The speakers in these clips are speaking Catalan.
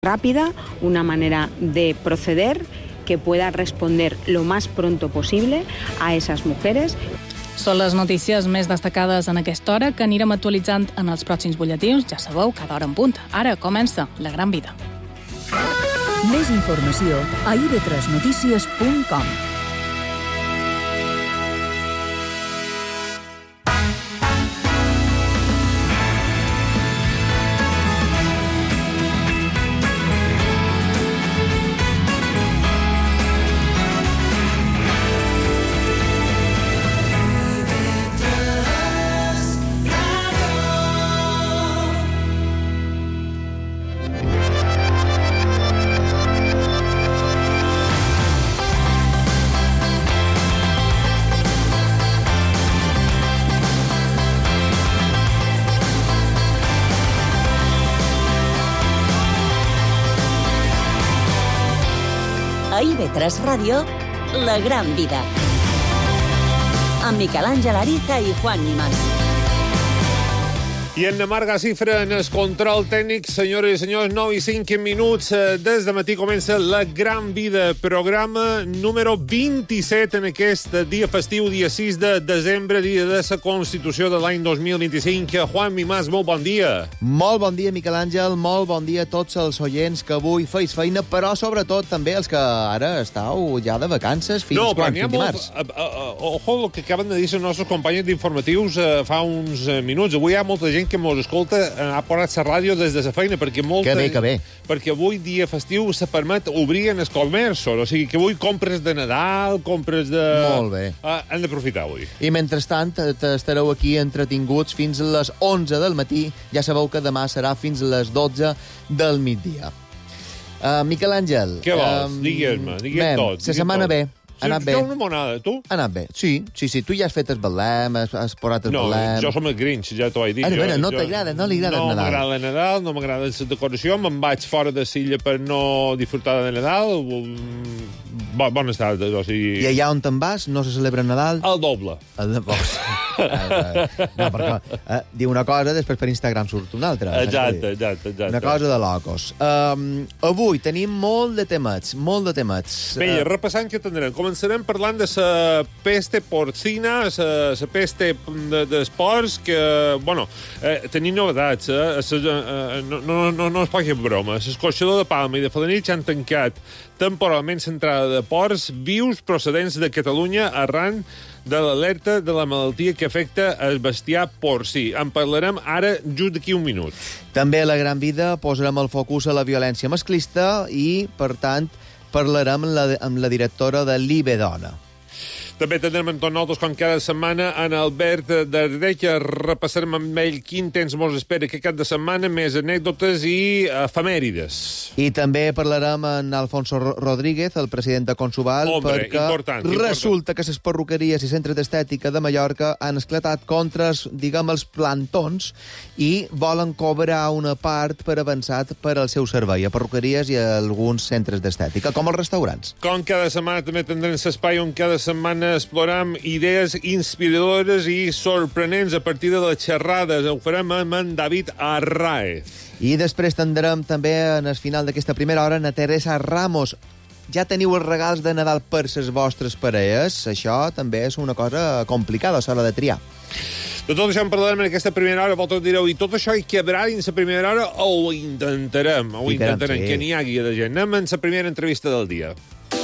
rápida, una manera de proceder que pueda responder lo más pronto posible a esas mujeres. Són les notícies més destacades en aquesta hora que anirem actualitzant en els pròxims butlletins. Ja sabeu, cada hora en punt. Ara comença La Gran Vida. Més informació a ib3notícies.com. A IB3 Ràdio, La Gran Vida. Amb Miquel Àngel Ariza i Juan Nimas. I en Marga Cifra, en el control tècnic, senyores i senyors, 9 i 5 minuts. Des de matí comença La Gran Vida, programa número 27 en aquest dia festiu, dia 6 de desembre, dia de la Constitució de l'any 2025. Juan Nimas, molt bon dia. Molt bon dia, Miquel Àngel, molt bon dia a tots els oients que avui feis feina, però sobretot també els que ara estàu ja de vacances fins quan? Fins dimarts. Ojo, el que acaben de dir els nostres companys d'informatius fa uns minuts. Avui hi ha molta gent que mos escolta, ha posat la ràdio des de la feina, perquè molta... Que bé. Perquè avui, dia festiu, se permet obrir en els comerços. O sigui, que avui compres de Nadal, compres de... Molt bé. Hem d'aprofitar avui. I mentrestant, estareu aquí entretinguts fins a les 11 del matí. Ja sabeu que demà serà fins a les 12 del migdia. Miquel Àngel... Què vols? Digues-me tot. La setmana bé. Ha anat bé. Una monada, tu? Ha anat bé. Sí. Tu ja has fet el Betlem, has posat el Betlem... No, jo som el Grinch, ja t'ho he dit. No t'agrada, no li agrada el Nadal. No m'agrada el Nadal, no m'agrada la decoració, me'n vaig fora de Silla per no disfrutar de Nadal. Bon estat, o sigui... I allà on te'n vas no se celebra Nadal? El doble. No, perquè diu una cosa, després per Instagram surt una altra. Exacte. Una cosa de locos. Avui tenim molt de temats. Bé, repassant què tindrem. Començarem parlant de la peste porcina, la peste d'esports, que, bueno, tenim novetats. No es poca broma. L'escorxador de Palma i de Felanitx han tancat temporalment l'entrada de porcs vius procedents de Catalunya arran de l'alerta de la malaltia que afecta el bestiar porcí. En parlarem ara just d'aquí un minut. També a La Gran Vida posarem el focus a la violència masclista i, per tant, parlarem amb la directora de l'IBE Dona. També tindrem amb tots nosaltres, com cada setmana, en Albert Dardecha. Repassarem amb ell quin temps mos espera aquest cap de setmana, més anècdotes i efemèrides. I també parlarem amb Alfonso Rodríguez, el president de Consuval, perquè resulta que les perruqueries i centres d'estètica de Mallorca han esclatat contra, els plantons i volen cobrar una part per avançat per al seu servei a perruqueries i a alguns centres d'estètica, com els restaurants. Com cada setmana també tindrem l'espai on cada setmana exploram idees inspiradores i sorprenents a partir de les xerrades. Ho farem amb en David Arraez. I després tindrem també, en el final d'aquesta primera hora, a Teresa Ramos. Ja teniu els regals de Nadal per les vostres parelles. Això també és una cosa complicada a l'hora de triar. De tot això en parlarem en aquesta primera hora. Vosaltres direu, i tot això hi quebrà dins la primera hora o ho intentarem? Sí. Que n'hi hagi de gent. Anem en la primera entrevista del dia.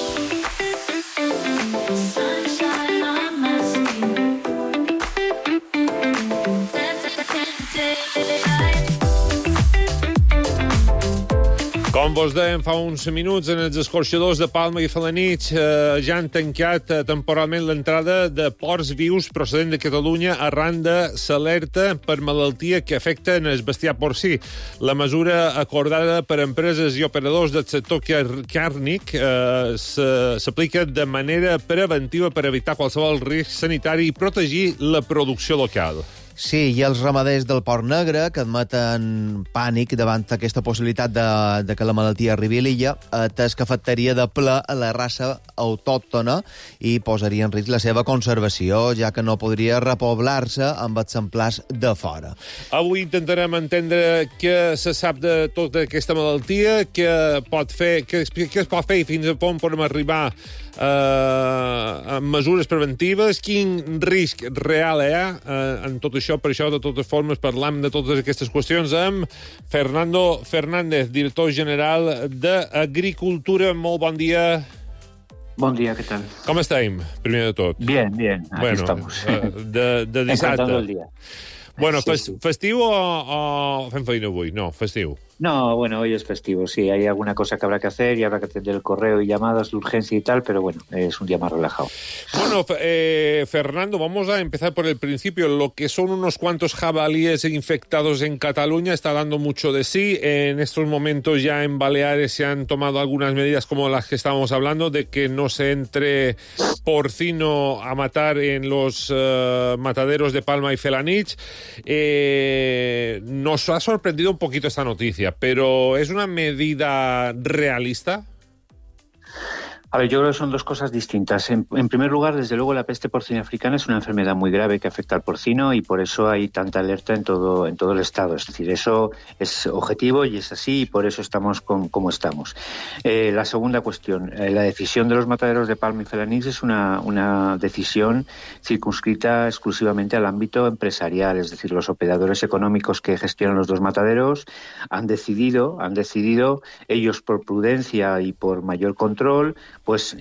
Com vos dèiem fa uns minuts, en els escorxadors de Palma i Felanitx ja han tancat temporalment l'entrada de porcs vius procedent de Catalunya arran de l'alerta per malaltia que afecta el bestiar porcí. La mesura acordada per empreses i operadors del sector càrnic s'aplica de manera preventiva per evitar qualsevol risc sanitari i protegir la producció local. Sí, i els ramaders del Port Negre, que admeten pànic davant aquesta possibilitat de que la malaltia arribi a l'illa, atès que afectaria de ple a la raça autòctona i posaria en risc la seva conservació, ja que no podria repoblar-se amb exemplars de fora. Avui intentarem entendre què se sap de tota aquesta malaltia, què es pot fer i fins a on podem arribar amb mesures preventives, quin risc real hi ha en tot això. Per això, de totes formes, parlam de totes aquestes qüestions amb Fernando Fernández, director general d'Agricultura. Molt bon dia. Bon dia, què tal? Com estem, primer de tot? Bien, aquí estamos. De dissabte. Encantado el día. Bueno, festiu o fem feina avui? No, festiu. No, bueno, hoy es festivo, sí, hay alguna cosa que habrá que hacer y habrá que atender el correo y llamadas de urgencia y tal, pero bueno, es un día más relajado. Bueno, Fernando, vamos a empezar por el principio. Lo que son unos cuantos jabalíes infectados en Cataluña está dando mucho de sí. En estos momentos ya en Baleares se han tomado algunas medidas como las que estábamos hablando, de que no se entre porcino a matar en los mataderos de Palma y Felanitx. Nos ha sorprendido un poquito esta noticia, pero ¿es una medida realista? A ver, yo creo que son dos cosas distintas. En primer lugar, desde luego, la peste porcina africana es una enfermedad muy grave que afecta al porcino y por eso hay tanta alerta en todo el Estado. Es decir, eso es objetivo y es así y por eso estamos como estamos. La segunda cuestión, la decisión de los mataderos de Palma y Felanitx es una decisión circunscrita exclusivamente al ámbito empresarial, es decir, los operadores económicos que gestionan los dos mataderos han decidido ellos por prudencia y por mayor control, pues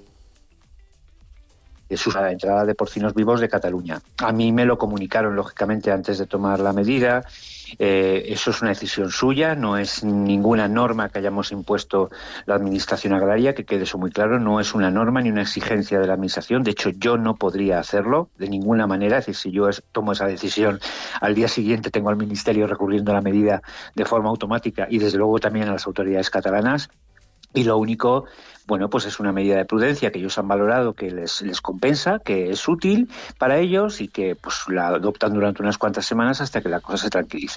la entrada de porcinos vivos de Cataluña. A mí me lo comunicaron, lógicamente, antes de tomar la medida. Eso es una decisión suya, no es ninguna norma que hayamos impuesto la Administración Agraria, que quede eso muy claro, no es una norma ni una exigencia de la Administración. De hecho, yo no podría hacerlo de ninguna manera. Es decir, si yo tomo esa decisión, al día siguiente tengo al Ministerio recurriendo a la medida de forma automática y, desde luego, también a las autoridades catalanas. Y lo único, bueno, pues es una medida de prudencia que ellos han valorado, que les compensa, que es útil para ellos y que pues la adoptan durante unas cuantas semanas hasta que la cosa se tranquilice.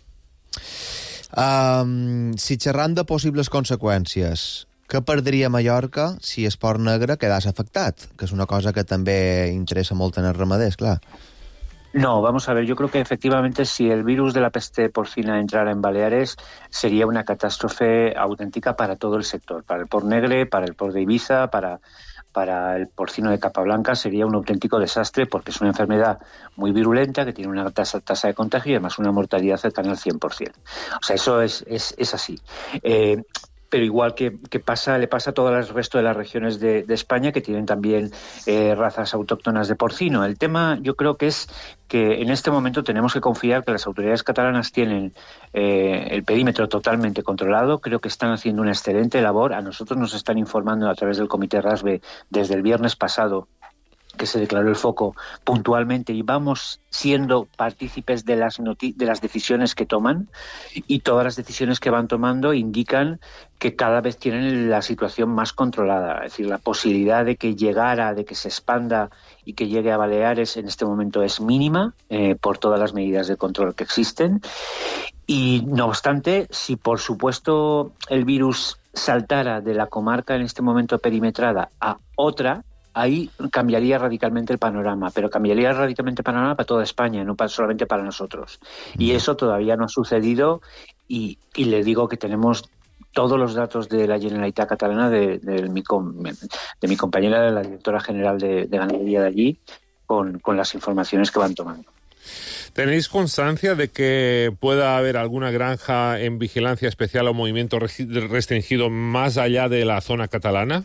Si xerrant de possibles conseqüències, què perdria Mallorca si el Port Negre quedàs afectat? Que és una cosa que també interessa molt en els ramaders, clar. No, vamos a ver, yo creo que efectivamente si el virus de la peste porcina entrara en Baleares sería una catástrofe auténtica para todo el sector, para el Port Negre, para el Port de Ibiza, para el porcino de Capablanca sería un auténtico desastre porque es una enfermedad muy virulenta que tiene una tasa de contagio y además una mortalidad cercana al 100%. O sea, eso es así. Pero igual que le pasa a todo el resto de las regiones de España que tienen también razas autóctonas de porcino. El tema yo creo que es que en este momento tenemos que confiar que las autoridades catalanas tienen el perímetro totalmente controlado. Creo que están haciendo una excelente labor. A nosotros nos están informando a través del Comité RASBE desde el viernes pasado que se declaró el foco puntualmente y vamos siendo partícipes de las decisiones que toman y todas las decisiones que van tomando indican que cada vez tienen la situación más controlada. Es decir, la posibilidad de que se expanda y que llegue a Baleares en este momento es mínima por todas las medidas de control que existen. Y no obstante, si por supuesto el virus saltara de la comarca en este momento perimetrada a otra, ahí cambiaría radicalmente el panorama, pero cambiaría radicalmente el panorama para toda España, no solamente para nosotros. Y eso todavía no ha sucedido y le digo que tenemos todos los datos de la Generalitat Catalana, de mi compañera, la directora general de ganadería de allí, con las informaciones que van tomando. ¿Tenéis constancia de que pueda haber alguna granja en vigilancia especial o movimiento restringido más allá de la zona catalana?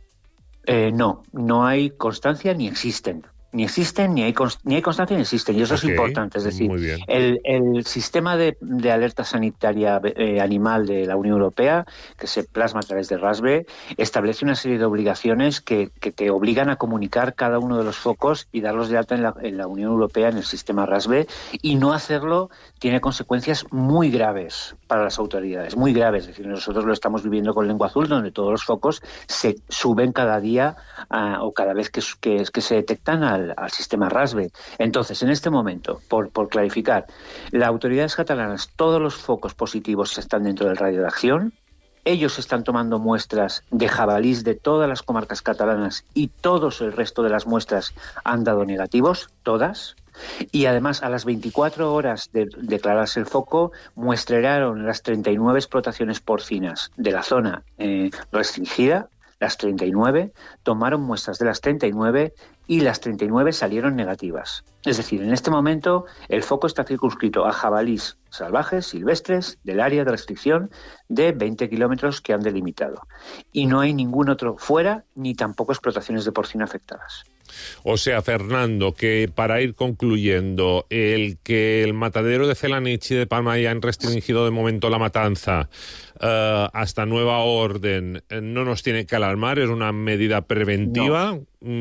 No hay constancia ni existen. Ni hay constancia ni existen, y eso es importante. Es decir, el sistema de alerta sanitaria animal de la Unión Europea, que se plasma a través de RASBE, establece una serie de obligaciones que te obligan a comunicar cada uno de los focos y darlos de alta en la Unión Europea en el sistema RASBE, y no hacerlo tiene consecuencias muy graves para las autoridades, muy graves. Es decir, nosotros lo estamos viviendo con Lengua Azul, donde todos los focos se suben cada día o cada vez que se detectan al sistema RASBE. Entonces, en este momento, por clarificar, las autoridades catalanas, todos los focos positivos están dentro del radio de acción. Ellos están tomando muestras de jabalís de todas las comarcas catalanas y todos el resto de las muestras han dado negativos, todas. Y además, a las 24 horas de declararse el foco, muestrearon las 39 explotaciones porcinas de la zona restringida, las 39, tomaron muestras de las 39 y las 39 salieron negativas. Es decir, en este momento el foco está circunscrito a jabalís salvajes, silvestres, del área de restricción de 20 kilómetros que han delimitado. Y no hay ningún otro fuera, ni tampoco explotaciones de porcino afectadas. O sea, Fernando, que para ir concluyendo, el que el matadero de Felanich y de Palma hayan restringido de momento la matanza hasta nueva orden no nos tiene que alarmar, es una medida preventiva.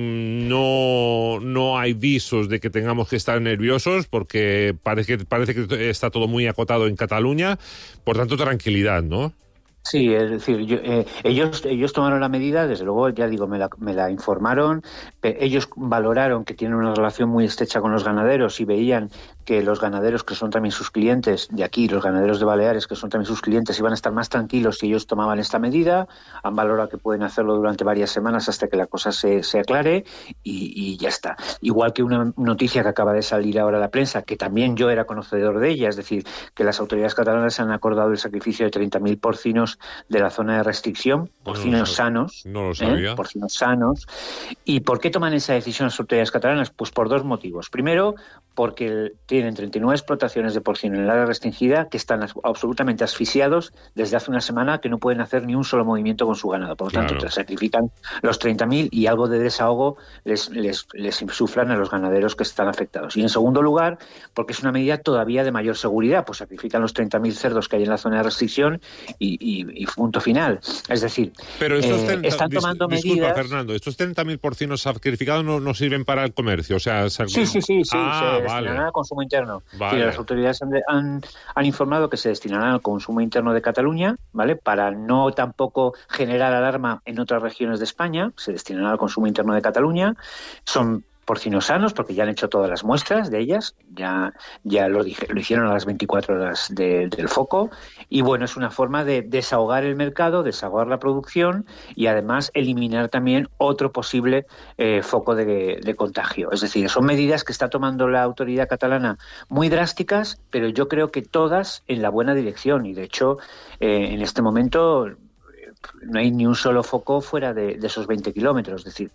No hay visos de que tengamos que estar nerviosos porque parece que está todo muy acotado en Cataluña, por tanto tranquilidad, ¿no? Sí, es decir, ellos tomaron la medida, desde luego, ya digo, me la informaron, ellos valoraron que tienen una relación muy estrecha con los ganaderos y veían que los ganaderos, que son también sus clientes de aquí, los ganaderos de Baleares, que son también sus clientes, iban a estar más tranquilos si ellos tomaban esta medida. Han valorado que pueden hacerlo durante varias semanas hasta que la cosa se aclare y ya está. Igual que una noticia que acaba de salir ahora a la prensa, que también yo era conocedor de ella, es decir, que las autoridades catalanas han acordado el sacrificio de 30.000 porcinos de la zona de restricción, porcinos sanos. No lo sabía. Porcinos sanos. ¿Y por qué toman esa decisión las autoridades catalanas? Pues por dos motivos. Primero, porque tienen 39 explotaciones de porcino en el área restringida que están absolutamente asfixiados desde hace una semana, que no pueden hacer ni un solo movimiento con su ganado. Por lo tanto, sacrifican los 30.000 y algo de desahogo les insuflan a los ganaderos que están afectados. Y en segundo lugar, porque es una medida todavía de mayor seguridad, pues sacrifican los 30.000 cerdos que hay en la zona de restricción y punto final. Es decir, pero están tomando medidas... Disculpa, Fernando, estos 30.000 porcinos sacrificados no sirven para el comercio, o sea... Sí, se destinarán al consumo interno. Vale. Las autoridades han informado que se destinarán al consumo interno de Cataluña, ¿vale? Para no tampoco generar alarma en otras regiones de España, se destinarán al consumo interno de Cataluña. Son porcinos sanos, porque ya han hecho todas las muestras de ellas, ya lo hicieron a las 24 horas del foco, y bueno, es una forma de desahogar el mercado, desahogar la producción y además eliminar también otro posible foco de contagio. Es decir, son medidas que está tomando la autoridad catalana muy drásticas, pero yo creo que todas en la buena dirección, y de hecho en este momento no hay ni un solo foco fuera de esos 20 kilómetros, es decir,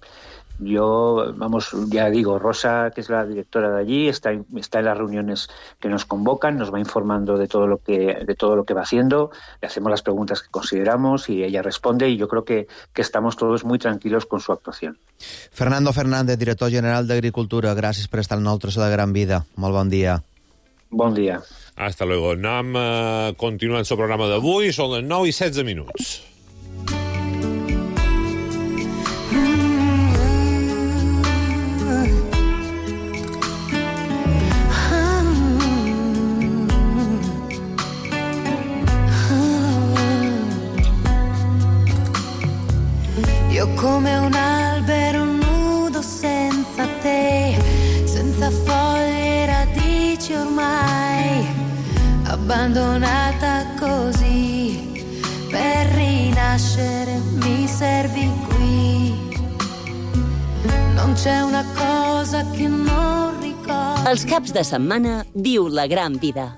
ya digo, Rosa, que es la directora de allí, está en las reuniones que nos convocan, nos va informando de todo lo que va haciendo, le hacemos las preguntas que consideramos y ella responde, y yo creo que estamos todos muy tranquilos con su actuación. Fernando Fernández, director general d'Agricultura, gràcies per estar amb nosaltres a La Gran Vida. Molt bon dia. Bon dia. Hasta luego. Anem continuant el programa d'avui, són les 9:16. Come un albero nudo senza te, senza foglie e radici ormai, abbandonata così, per rinascere mi servi qui. Non c'è una cosa che non ricordo. Els caps de setmana viu la gran vida.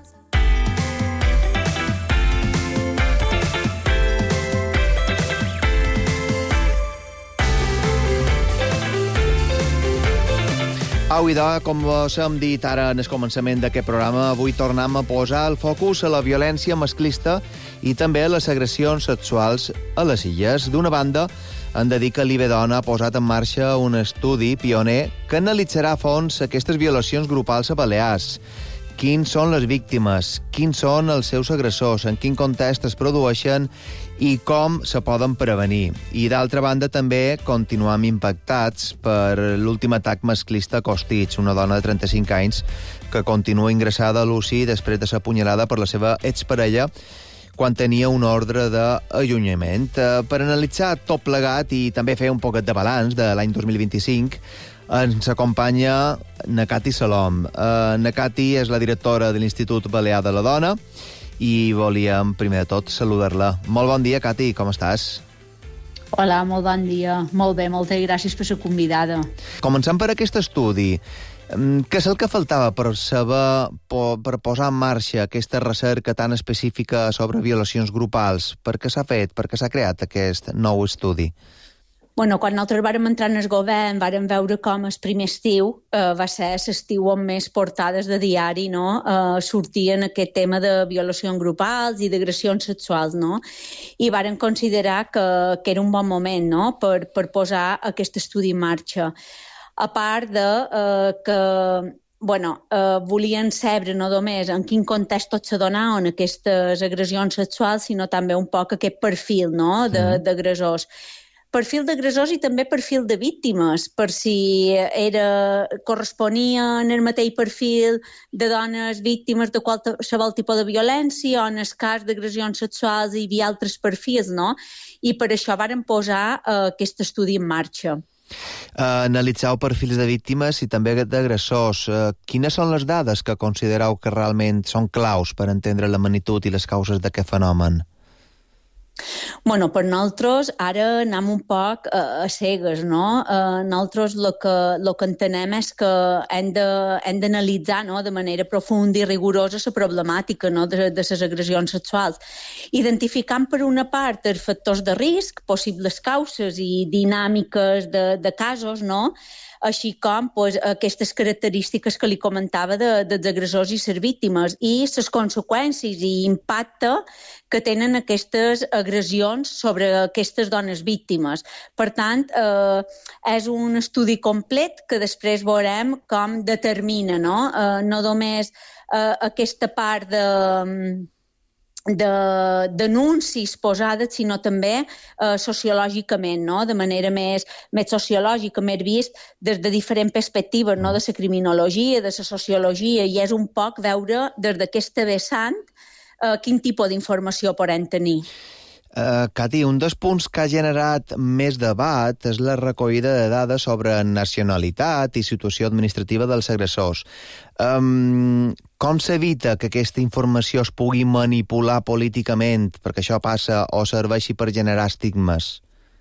Au, idò, com us hem dit ara en el començament d'aquest programa, avui tornem a posar el focus a la violència masclista i també a les agressions sexuals a les illes. D'una banda, hem de dir que l'IBEDONA ha posat en marxa un estudi pioner que analitzarà a fons aquestes violacions grupals a Balears. Quins són les víctimes, quins són els seus agressors, en quin context es produeixen i com se poden prevenir. I d'altra banda també continuem impactats per l'últim atac masclista a Costitx, una dona de 35 anys que continua ingressada a l'UCI després de ser apunyalada per la seva exparella quan tenia un ordre d'allunyament. Per analitzar tot plegat i també fer un poquet de balanç de l'any 2025, Ens acompanya Nakati Salom. Nakati és la directora de l'Institut Balear de la Dona i volíem, primer de tot, saludar-la. Molt bon dia, Cati, com estàs? Hola, molt bon dia. Molt bé, moltes gràcies per ser convidada. Comencem per aquest estudi. Què és el que faltava per saber, per posar en marxa aquesta recerca tan específica sobre violacions grupals? Per què s'ha fet? Per què s'ha creat aquest nou estudi? Bueno, quan nosaltres vàrem entrar en el govern, vàrem veure com el primer estiu va ser l'estiu amb més portades de diari, no? Sortien aquest tema de violacions grupals i d'agressions sexuals, no? I vàrem considerar que era un bon moment, no?, per posar aquest estudi en marxa. A part de que volien saber no només en quin context tot se donaven aquestes agressions sexuals, sinó també un poc aquest perfil, no?, d'agressors. Perfil d'agressors i també perfil de víctimes, per si corresponia en el mateix perfil de dones víctimes de qualsevol tipus de violència, o en el cas d'agressions sexuals hi havia altres perfils, no? I per això vàrem posar aquest estudi en marxa. Analitzeu perfils de víctimes i també d'agressors. Quines són les dades que considereu que realment són claus per entendre la magnitud i les causes d'aquest fenomen? Bueno, per nosaltres ara anem un poc a cegues, no? Nosaltres el que entenem és que hem d'analitzar, no?, de manera profunda i rigorosa la problemàtica, no?, de les agressions sexuals, identificant per una part els factors de risc, possibles causes i dinàmiques de casos, no?, així com aquestes característiques que li comentava dels agressors i les víctimes i les conseqüències i impacte que tenen aquestes agressions sobre aquestes dones víctimes. Per tant, és un estudi complet que després veurem com determina, no?, no només aquesta part d'anuncis posades, sinó també sociològicament, no?, de manera més sociològica, més vist des de diferents perspectives, no?, de la criminologia, de la sociologia, i és un poc veure des d'aquesta vessant quin tipus d'informació podem tenir. Cati, un dels punts que ha generat més debat és la recollida de dades sobre nacionalitat i situació administrativa dels agressors. Com s'evita que aquesta informació es pugui manipular políticament perquè això passa o serveixi per generar estigmes?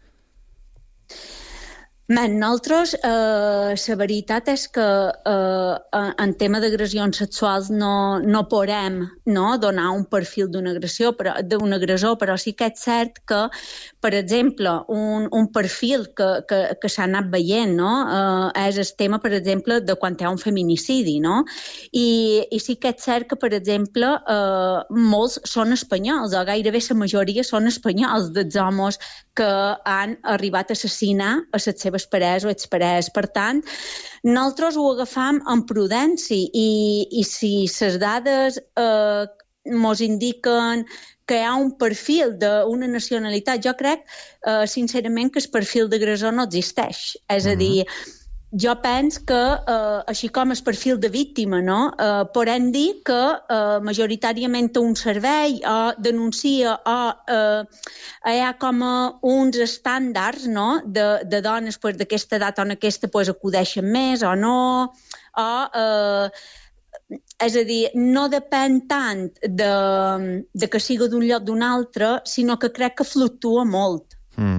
Nosaltres, la veritat és que en tema d'agressions sexuals no podem donar un perfil d'un agressor, però sí que és cert que, per exemple, un perfil que s'ha anat veient, no?, és el tema, per exemple, de quan hi ha un feminicidi, no? I sí que és cert que, per exemple, molts són espanyols, o gairebé la majoria són espanyols, dels homes que han arribat a assassinar a les seves parelles o exparelles. Per tant, nosaltres ho agafam amb prudència i si les dades ens indiquen que hi ha un perfil d'una nacionalitat, jo crec, sincerament, que el perfil d'agressor no existeix. És a dir, jo penso que, així com el perfil de víctima, no?, podem dir que majoritàriament té un servei o denuncia o hi ha com uns estàndards, no?, de dones d'aquesta edat o en aquesta acudeixen més o no, és a dir, no depèn tant de que sigui d'un lloc d'un altre, sinó que crec que fluctua molt.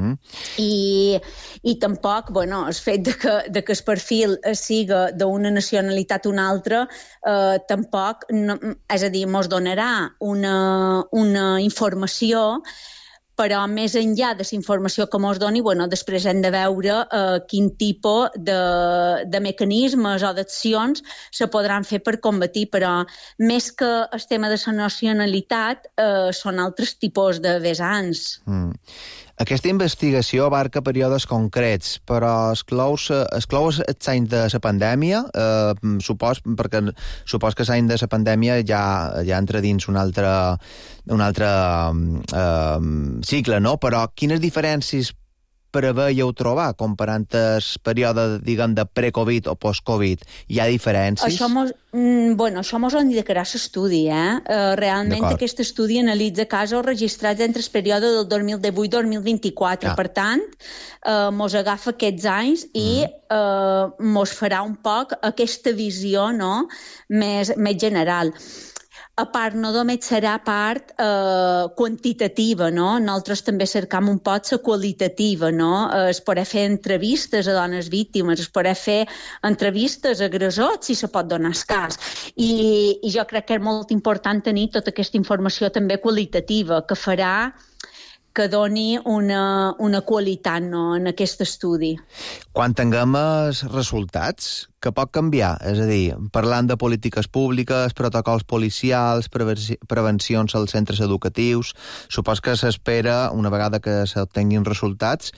I tampoc, el fet de que el perfil siga d'una nacionalitat o una altra, tampoc, és a dir, ens donarà una informació, però més enllà de la informació que ens doni, després hem de veure quin tipus de mecanismes o d'accions se podran fer per combatir, però més que el tema de la nacionalitat són altres tipus de vessants. Aquesta investigació abarca períodes concrets, però exclou els anys de la pandèmia, perquè supos que l'any de la pandèmia ja entra dins un altre cicle, no? Però quines diferències preveieu trobar, comparant el període, diguem, de pre-Covid o post-Covid? Hi ha diferències? Això mos ho indicarà l'estudi, Realment aquest estudi analitza casos registrats entre el període del 2018 i 2024. Per tant, mos agafa aquests anys i mos farà un poc aquesta visió, no?, més general. A part, no només serà part quantitativa, no? Nosaltres també cercam un poc la qualitativa, no? Es podrà fer entrevistes a dones víctimes, es podrà fer entrevistes a agressors, si se pot donar el cas. I jo crec que és molt important tenir tota aquesta informació també qualitativa, que farà que doni una qualitat, no?, en aquest estudi. Quan tinguem els resultats, què pot canviar? És a dir, parlant de polítiques públiques, protocols policials, prevencions als centres educatius, supos que s'espera, una vegada que s'obtinguin resultats,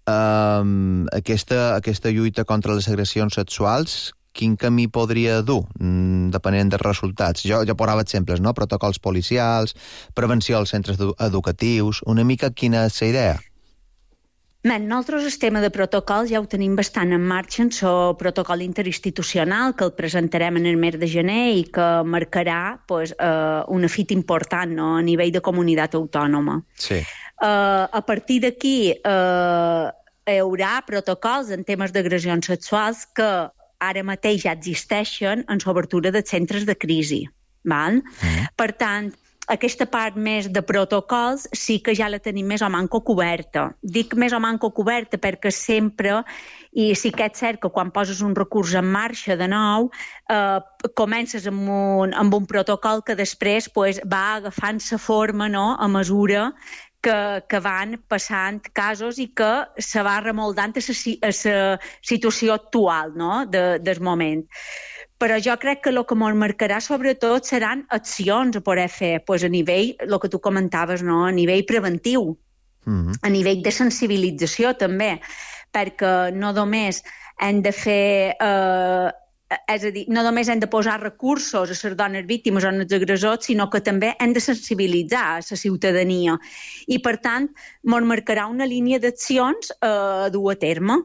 aquesta lluita contra les agressions sexuals, quin camí podria dur, depenent dels resultats? Jo posava exemples, no? Protocols policials, prevenció als centres educatius, una mica quina és la idea? Nosaltres el tema de protocols ja ho tenim bastant en marxa en el protocol interinstitucional, que el presentarem en el mes de gener i que marcarà una fita important, no?, a nivell de comunitat autònoma. Sí. A partir d'aquí hi haurà protocols en temes d'agressions sexuals que ara mateix ja existeixen en l'obertura de centres de crisi. Val? Per tant, aquesta part més de protocols sí que ja la tenim més o manco coberta. Dic més o manco coberta perquè sempre, i sí que és cert que quan poses un recurs en marxa de nou, comences amb un protocol que després va agafant la forma, no?, a mesura que van passant casos i que se va remoldant a la situació actual, no?, del moment. Però jo crec que el que ens marcarà sobretot seran accions a poder fer a nivell, el que tu comentaves, no?, a nivell preventiu, a nivell de sensibilització també, perquè no només hem de fer... És a dir, no només hem de posar recursos a les dones víctimes o als agressors, sinó que també hem de sensibilitzar a la ciutadania. I, per tant, ens marcarà una línia d'accions a dur a terme.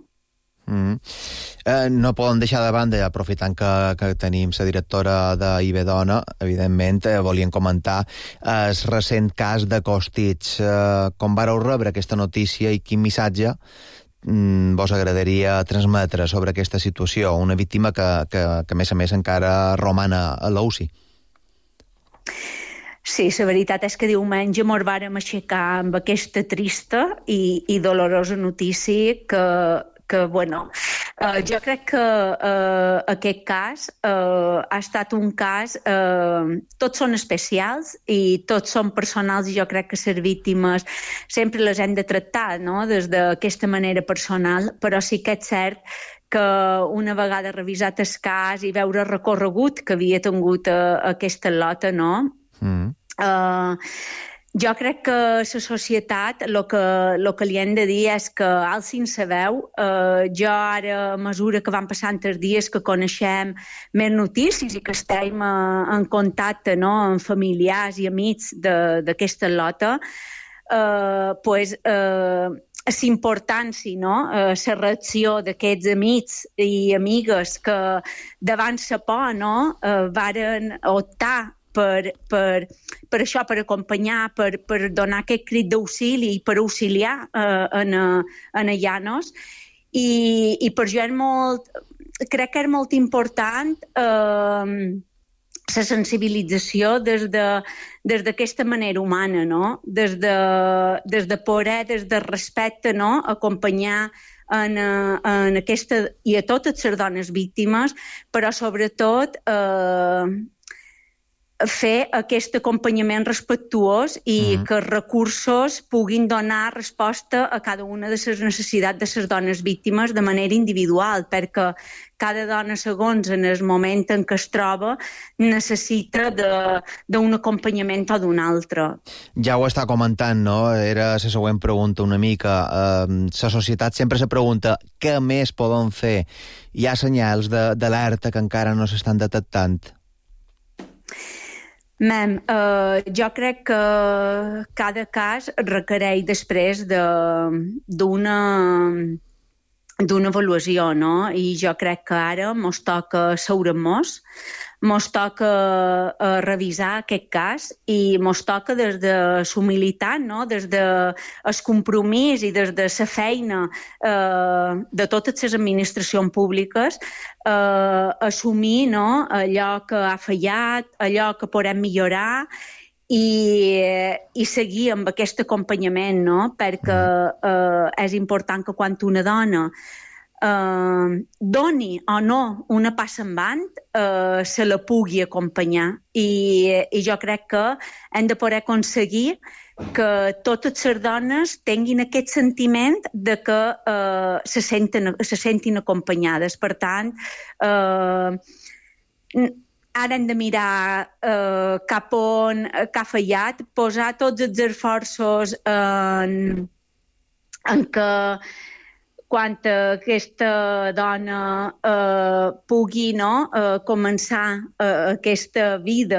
No podem deixar de banda, aprofitant que tenim la directora d'IB Dona, evidentment, volíem comentar el recent cas de Costitx. Com vareu rebre aquesta notícia i quin missatge vos agradaria transmetre sobre aquesta situació? Una víctima que a més a més, encara romana a l'UCI. Sí, la veritat és que diumenge ens vàrem aixecar amb aquesta trista i dolorosa notícia jo crec que aquest cas ha estat un cas... tots són especials i tots són personals i jo crec que les víctimes sempre les hem de tractar, no?, des d'aquesta manera personal, però sí que és cert que una vegada revisat el cas i veure el recorregut que havia tingut aquesta lota, no?, jo crec que la societat el que li hem de dir és que alcin la veu. Jo ara, a mesura que van passant els dies que coneixem més notícies i que estem en contacte, no?, amb familiars i amics d'aquesta lota, la importància, no?, la reacció d'aquests amics i amigues que davant la por, no?, varen optar per això, per acompanyar, per donar aquest crit d'auxili i per auxiliar en Llanos. I per jo crec que és molt important la sensibilització des d'aquesta manera humana, no?, des de poder, des de respecte, no?, acompanyar en aquesta, i a totes les dones víctimes, però sobretot fer aquest acompanyament respectuós i que els recursos puguin donar resposta a cada una de les necessitats de les dones víctimes de manera individual, perquè cada dona, segons en el moment en què es troba, necessita d'un acompanyament o d'un altre. Ja ho està comentant, no? Era la següent pregunta una mica. La societat sempre se pregunta què més podem fer? Hi ha senyals d'alerta que encara no s'estan detectant? Jo crec que cada cas requereix després d'una avaluació, no? I jo crec que ara mos toca seure-nos, mos toca revisar aquest cas i mos toca des de la humilitat, no? Des del compromís i des de la feina de totes les administracions públiques assumir, no? Allò que ha fallat, allò que podem millorar i seguir amb aquest acompanyament, no? Perquè és important que quan una dona doni o no una passa endavant, se la pugui acompanyar. I jo crec que hem de poder aconseguir que totes les dones tinguin aquest sentiment de que se sentin acompanyades. Per tant, ara hem de mirar cap on ha fallat, posar tots els esforços en que quan aquesta dona pugui començar aquesta vida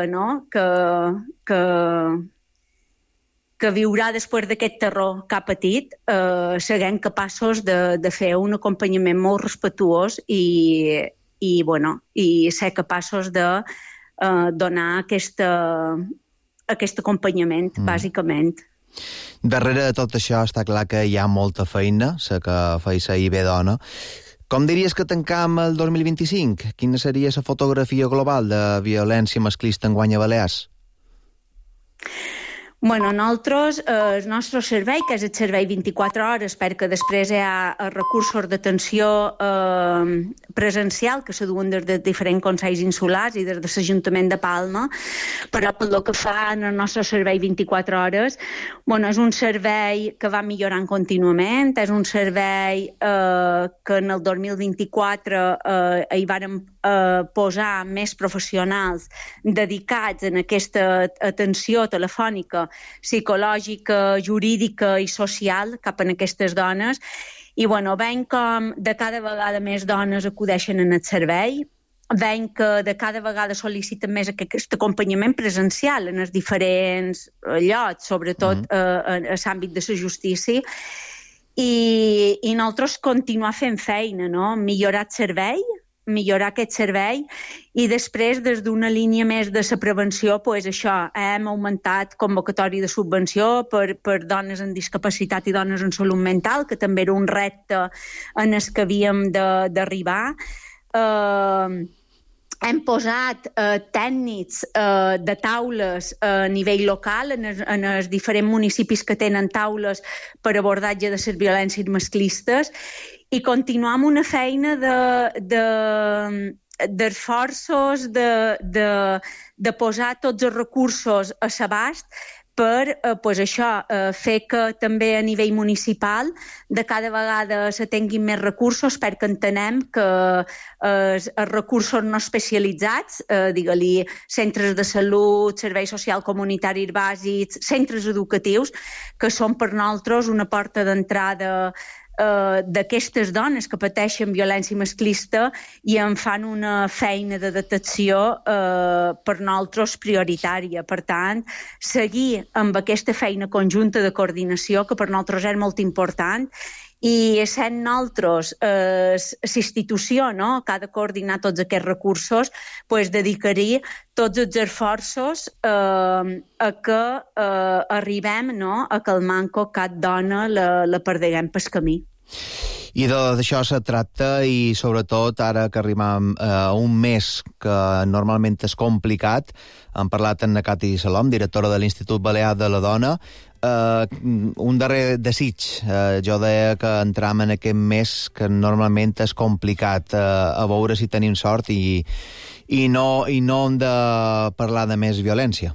que viurà després d'aquest terror que ha patit, siguem capaços de fer un acompanyament molt respectuós i ser capaços de donar aquest acompanyament, bàsicament. Darrere de tot això està clar que hi ha molta feina, la que feia la IB Dona. Com diries que tancam el 2025? Quina seria la fotografia global de violència masclista enguany a Balears? Nosaltres, el nostre servei, que és el servei 24 hores, perquè després hi ha recursos d'atenció presencial que se duen des de diferents consells insulars i des de l'Ajuntament de Palma, però pel que fa en el nostre servei 24 hores, és un servei que va millorant contínuament, és un servei que en el 2024 hi vàrem posar més professionals dedicats en aquesta atenció telefònica, psicològica, jurídica i social cap a aquestes dones. I veiem com de cada vegada més dones acudeixen en el servei, veiem que de cada vegada sol·liciten més aquest acompanyament presencial en els diferents llocs, sobretot en l'àmbit de la justícia, i nosaltres continuar fent feina, millorar el servei, millorar aquest servei i després des d'una línia més de la prevenció, hem augmentat convocatòria de subvenció per dones amb discapacitat i dones en salut mental, que també era un repte en el que havíem d'arribar. Hem posat tècnics de taules a nivell local en els diferents municipis que tenen taules per abordatge de les violències masclistes i continuar amb una feina d'esforços de posar tots els recursos a l'abast per fer que també a nivell municipal de cada vegada se tinguin més recursos, perquè entenem que els recursos no especialitzats, digue-li centres de salut, serveis socials comunitaris bàsics, centres educatius, que són per nosaltres una porta d'entrada d'aquestes dones que pateixen violència masclista i en fan una feina de detecció per nosaltres prioritària. Per tant, seguir amb aquesta feina conjunta de coordinació que per nosaltres és molt important i sent nosaltres l'institució que ha de coordinar tots aquests recursos, dedicar-hi tots els esforços a que arribem a que el manco cap dona la perdeguem pel camí. I d'això se tracta i sobretot ara que arribem a un mes que normalment és complicat, hem parlat amb Cati Salom, directora de l'Institut Balear de la Dona, un darrer desig. Jo deia que entram en aquest mes que normalment és complicat, a veure si tenim sort i no hem de parlar de més violència.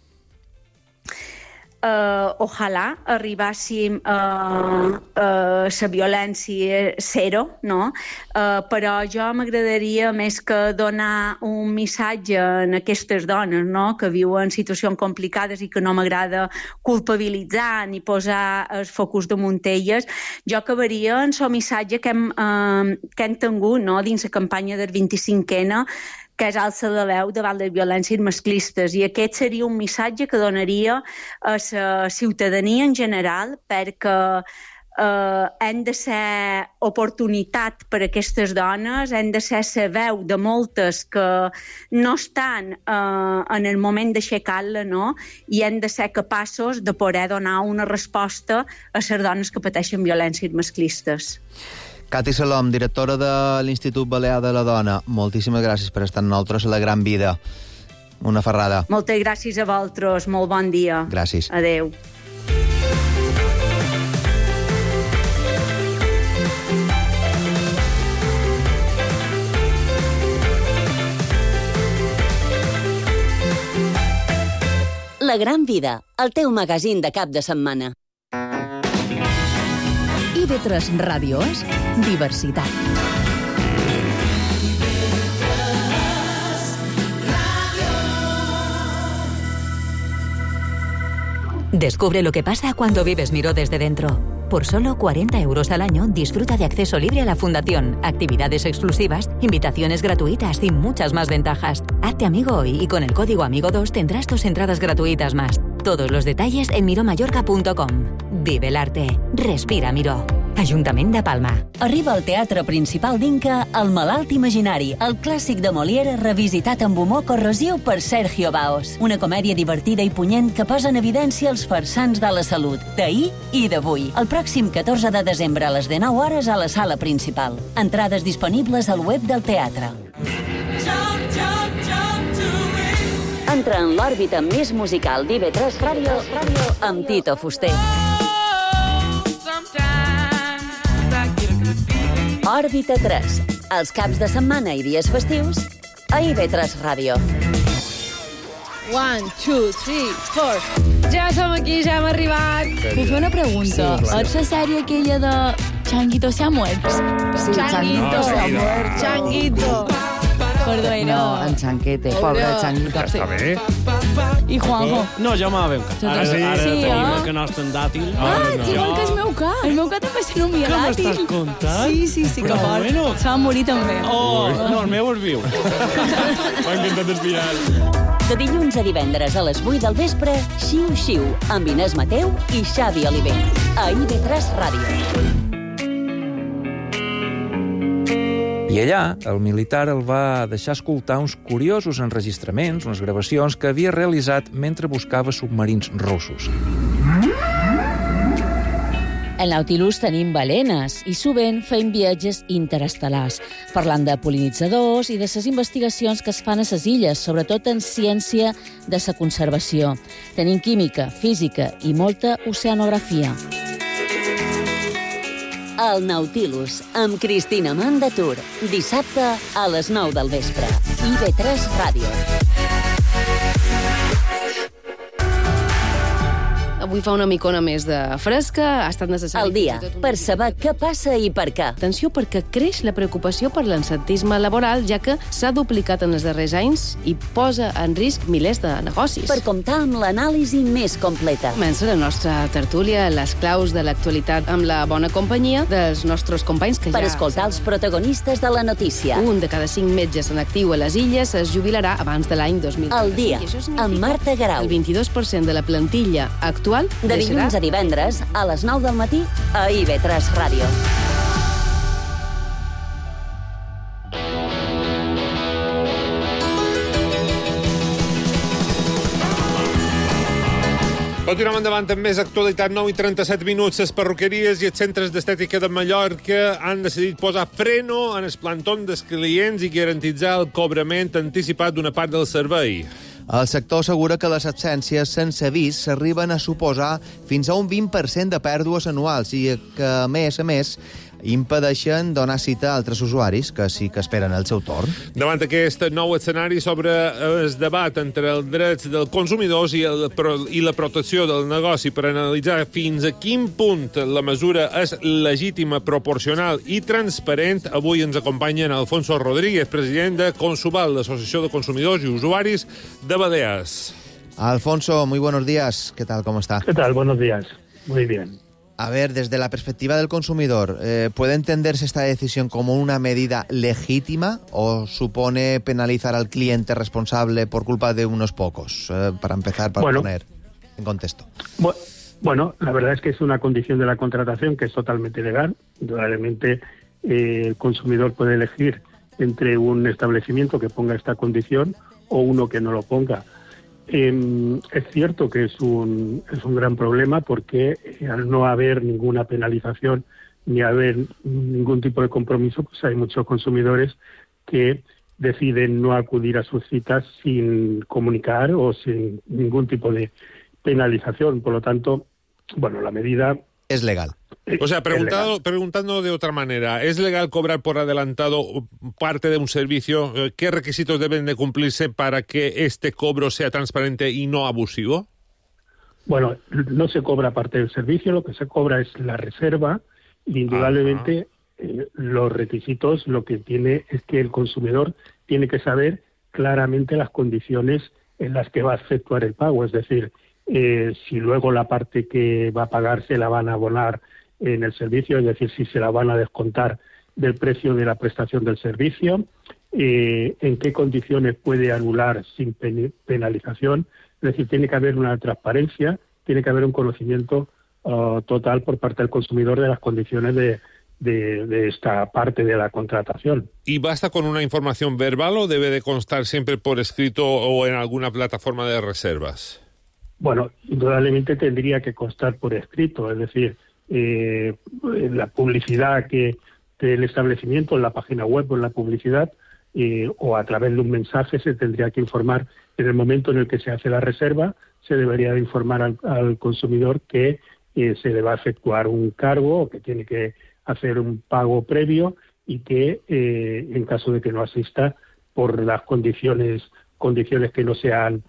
Ojalà arribàssim a la violència zero, però jo m'agradaria més que donar un missatge a aquestes dones que viuen situacions complicades i que no m'agrada culpabilitzar ni posar els focus damunt elles. Jo acabaria en el missatge que hem tingut dins la campanya del 25N, que és alça la veu davant les violències masclistes. I aquest seria un missatge que donaria a la ciutadania en general, perquè hem de ser oportunitat per a aquestes dones, hem de ser la veu de moltes que no estan en el moment d'aixecar-la, no? I hem de ser capaços de poder donar una resposta a les dones que pateixen violències masclistes. Cati Salom, directora de l'Institut Balear de la Dona, moltíssimes gràcies per estar amb nosaltres a La Gran Vida. Una ferrada. Moltes gràcies a vosaltres, molt bon dia. Gràcies. Adéu. La Gran Vida, el teu magazín de cap de setmana. IB3 Ràdio és diversitat. Descubre lo que pasa cuando vives Miró desde dentro. Por solo 40 euros al año, disfruta de acceso libre a la fundación, actividades exclusivas, invitaciones gratuitas y muchas más ventajas. Hazte amigo hoy y con el código AMIGO2 tendrás 2 entradas gratuitas más. Todos los detalles en miromallorca.com. Vive el arte. Respira Miró. Ajuntament de Palma. Arriba al Teatre Principal d'Inca El malalt imaginari, el clàssic de Molière revisitat amb humor corrosiu per Sergio Baos. Una comèdia divertida i punyent que posa en evidència els farsants de la salut, d'ahir i d'avui. El pròxim 14 de desembre a les 19 hores a la sala principal. Entrades disponibles al web del teatre. Entra en l'òrbita més musical d'IB3 Ràdio amb Tito Fuster. Òrbita 3, els caps de setmana i dies festius a IB3 Ràdio. 1, 2, 3, 4. Ja som aquí, ja hem arribat. Puc fer una pregunta? Sí, és la sèrie aquella de Changuito se ha muerto? Sí, Changuito se ha muerto. Changuito. Perdó, no, en Chanquete, pobre Changuito. Està bé. I Juanjo? No, ja m'ha veu. Ara tenim el que no és tan dàtil. Igual que el meu cap. El meu cap també se nomia dàtil. Què m'estàs contant? Sí, que fort. Se va morir també. No, el meu és viu. M'ha encantat el final. De dilluns a divendres a les 8 del vespre, Xiu Xiu, amb Inés Mateu i Xavi Oliver. A IB3 Ràdio. I allà, el militar el va deixar escoltar uns curiosos enregistraments, unes gravacions que havia realitzat mentre buscava submarins russos. Al Nautilus tenim balenes i sovint fem viatges interestel·lars, parlant de pol·linitzadors i de les investigacions que es fan a les illes, sobretot en ciència de la conservació. Tenim química, física i molta oceanografia. El Nautilus, amb Cristina Mandatur. Dissabte a les 9 del vespre. IB3 Ràdio. Avui fa una micona més de fresca, ha estat necessari... Al dia, per saber què passa i per què. Atenció, perquè creix la preocupació per l'absentisme laboral, ja que s'ha duplicat en els darrers anys i posa en risc milers de negocis. Per comptar amb l'anàlisi més completa. Comença la nostra tertúlia, les claus de l'actualitat amb la bona companyia dels nostres companys que per escoltar els protagonistes de la notícia. Un de cada 5 metges en actiu a les illes es jubilarà abans de l'any 2030. Al dia, amb Marta Garau. El 22% de la plantilla actual de dilluns a divendres, a les 9 del matí, a IB3 Ràdio. Continuem endavant amb més actualitat. 9:37 minuts. Les perruqueries i els centres d'estètica de Mallorca han decidit posar freno en el plantón dels clients i garantitzar el cobrament anticipat d'una part del servei. El sector assegura que les absències sense avís s'arriben a suposar fins a un 20% de pèrdues anuals i que, a més, impedeixen donar cita a altres usuaris que sí que esperen el seu torn. Davant aquest nou escenari sobre el debat entre els drets dels consumidors i la protecció del negoci per analitzar fins a quin punt la mesura és legítima, proporcional i transparent, avui ens acompanya Alfonso Rodríguez, president de Consuval, l'Associació de Consumidors i Usuaris de Balears. Alfonso, muy buenos días. ¿Qué tal? ¿Cómo está? ¿Qué tal? Buenos días. Muy bien. A ver, desde la perspectiva del consumidor, ¿puede entenderse esta decisión como una medida legítima o supone penalizar al cliente responsable por culpa de unos pocos? Para empezar, para poner en contexto. Bueno, la verdad es que es una condición de la contratación que es totalmente legal. Indudablemente, el consumidor puede elegir entre un establecimiento que ponga esta condición o uno que no lo ponga. Es cierto que es un gran problema porque al no haber ninguna penalización ni haber ningún tipo de compromiso, pues hay muchos consumidores que deciden no acudir a sus citas sin comunicar o sin ningún tipo de penalización. Por lo tanto, bueno, la medida es legal. O sea, preguntando de otra manera, ¿es legal cobrar por adelantado parte de un servicio? ¿Qué requisitos deben de cumplirse para que este cobro sea transparente y no abusivo? Bueno, no se cobra parte del servicio, lo que se cobra es la reserva. Indudablemente, los requisitos lo que tiene es que el consumidor tiene que saber claramente las condiciones en las que va a efectuar el pago, es decir, si luego la parte que va a pagar se la van a abonar en el servicio, es decir, si se la van a descontar del precio de la prestación del servicio, en qué condiciones puede anular sin penalización, es decir, tiene que haber una transparencia, tiene que haber un conocimiento total por parte del consumidor de las condiciones de esta parte de la contratación. ¿Y basta con una información verbal o debe de constar siempre por escrito o en alguna plataforma de reservas? Bueno, indudablemente tendría que constar por escrito, es decir, la publicidad del establecimiento, en la página web o en la publicidad, o a través de un mensaje se tendría que informar en el momento en el que se hace la reserva, se debería de informar al consumidor que se le va a efectuar un cargo o que tiene que hacer un pago previo y que en caso de que no asista por las condiciones que no sean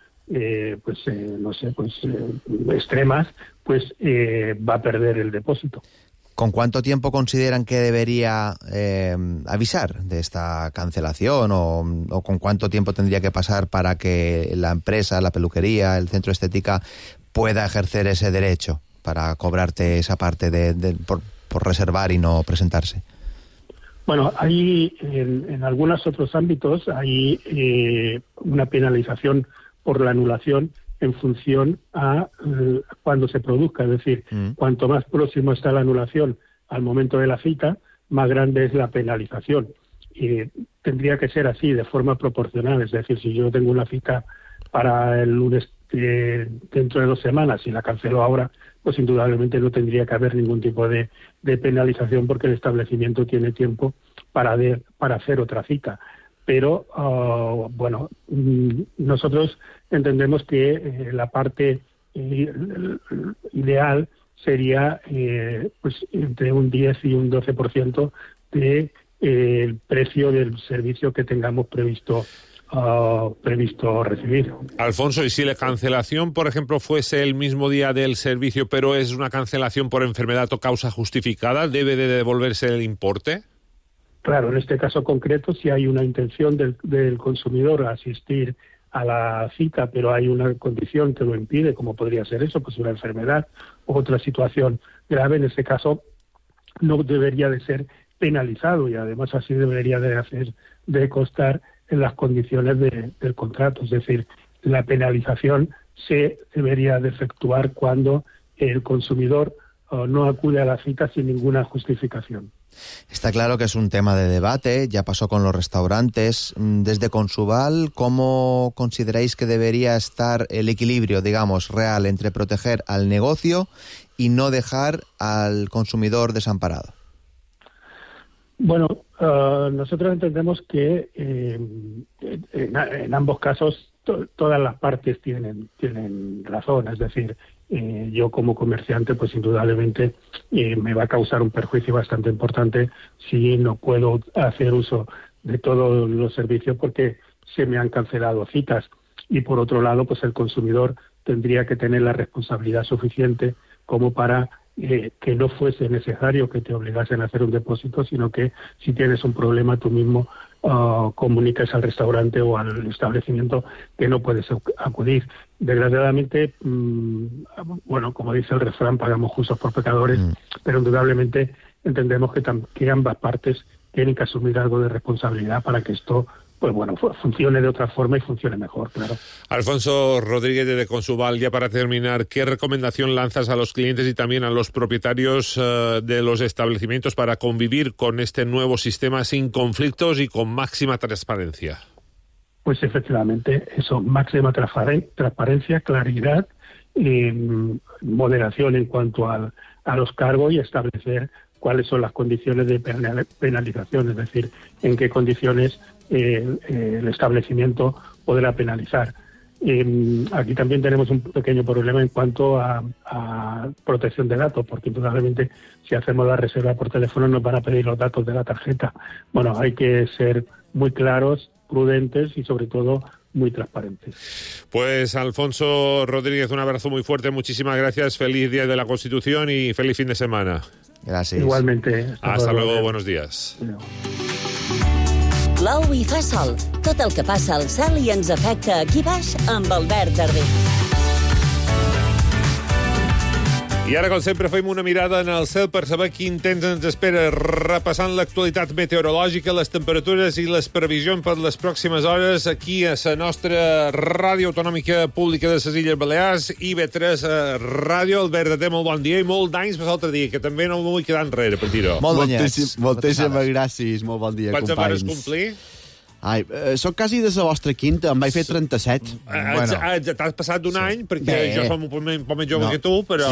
extremas, pues va a perder el depósito. ¿Con cuánto tiempo consideran que debería avisar de esta cancelación o con cuánto tiempo tendría que pasar para que la empresa, la peluquería, el centro de estética pueda ejercer ese derecho para cobrarte esa parte por reservar y no presentarse? Bueno, hay en algunos otros ámbitos hay una penalización por la anulación en función a cuando se produzca, es decir, cuanto más próximo está la anulación al momento de la cita, más grande es la penalización. Y tendría que ser así, de forma proporcional, es decir, si yo tengo una cita para el lunes dentro de 2 semanas y la cancelo ahora, pues indudablemente no tendría que haber ningún tipo de penalización porque el establecimiento tiene tiempo para hacer otra cita. Pero, bueno, nosotros entendemos que la parte ideal sería pues entre un 10 y un 12% del precio del servicio que tengamos previsto recibir. Alfonso, ¿y si la cancelación, por ejemplo, fuese el mismo día del servicio, pero es una cancelación por enfermedad o causa justificada, debe de devolverse el importe? Claro, en este caso concreto, si hay una intención del consumidor a asistir a la cita, pero hay una condición que lo impide, como podría ser eso, pues una enfermedad u otra situación grave, en ese caso no debería de ser penalizado y además así debería de constar en las condiciones del contrato. Es decir, la penalización se debería de efectuar cuando el consumidor no acude a la cita sin ninguna justificación. Está claro que es un tema de debate, ya pasó con los restaurantes. Desde Consuval, ¿cómo consideráis que debería estar el equilibrio, digamos, real entre proteger al negocio y no dejar al consumidor desamparado? Bueno, nosotros entendemos que en ambos casos todas las partes tienen razón, es decir, yo como comerciante pues indudablemente me va a causar un perjuicio bastante importante si no puedo hacer uso de todos los servicios porque se me han cancelado citas, y por otro lado pues el consumidor tendría que tener la responsabilidad suficiente como para que no fuese necesario que te obligasen a hacer un depósito, sino que si tienes un problema tú mismo comunicas al restaurante o al establecimiento que no puedes acudir. Desgraciadamente, bueno, como dice el refrán, pagamos justos por pecadores, pero indudablemente entendemos que ambas partes tienen que asumir algo de responsabilidad para que esto, pues bueno, funcione de otra forma y funcione mejor, claro. Alfonso Rodríguez de Consuval, ya para terminar, ¿qué recomendación lanzas a los clientes y también a los propietarios de los establecimientos para convivir con este nuevo sistema sin conflictos y con máxima transparencia? Pues efectivamente, eso, máxima transparencia, claridad, moderación en cuanto a los cargos y establecer cuáles son las condiciones de penalización, es decir, en qué condiciones el establecimiento podrá penalizar. Aquí también tenemos un pequeño problema en cuanto a protección de datos, porque indudablemente si hacemos la reserva por teléfono nos van a pedir los datos de la tarjeta. Bueno, hay que ser muy claros, prudentes y sobre todo muy transparentes. Pues Alfonso Rodríguez, un abrazo muy fuerte, muchísimas gracias, feliz Día de la Constitución y feliz fin de semana. Gracias. Igualmente. Hasta luego, buenos días. Plou i fa sol. Tot el que passa al cel i ens afecta aquí baix amb Albert Darder. I ara, com sempre, fem una mirada en el cel per saber quin temps ens espera, repassant l'actualitat meteorològica, les temperatures i les previsions per les pròximes hores aquí a la nostra ràdio autonòmica pública de les Illes Balears, IB3 Ràdio. Albert Darder, molt bon dia i molt d'anys per l'altre dia, que també no m'ho vull quedar enrere, per dir-ho. Moltíssimes gràcies, molt bon dia, companys. Quants hores complir? Ai, soc quasi de la vostra quinta, em vaig fer 37. T'has passat d'un any, perquè jo som un poc més jove que tu, però...